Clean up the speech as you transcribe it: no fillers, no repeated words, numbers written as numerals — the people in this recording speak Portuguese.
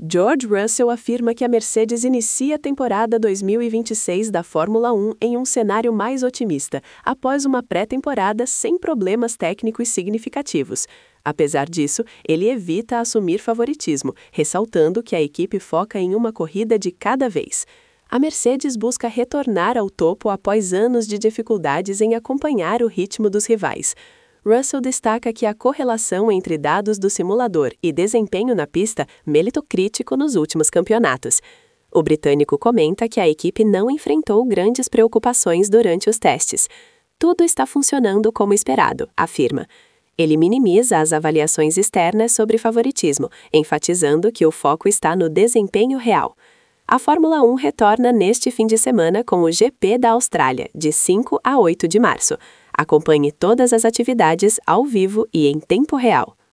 George Russell afirma que a Mercedes inicia a temporada 2026 da Fórmula 1 em um cenário mais otimista, após uma pré-temporada sem problemas técnicos significativos. Apesar disso, ele evita assumir favoritismo, ressaltando que a equipe foca em uma corrida de cada vez. A Mercedes busca retornar ao topo após anos de dificuldades em acompanhar o ritmo dos rivais. Russell destaca que a correlação entre dados do simulador e desempenho na pista meritou crítico nos últimos campeonatos. O britânico comenta que a equipe não enfrentou grandes preocupações durante os testes. Tudo está funcionando como esperado, afirma. Ele minimiza as avaliações externas sobre favoritismo, enfatizando que o foco está no desempenho real. A Fórmula 1 retorna neste fim de semana com o GP da Austrália, de 5 a 8 de março. Acompanhe todas as atividades ao vivo e em tempo real.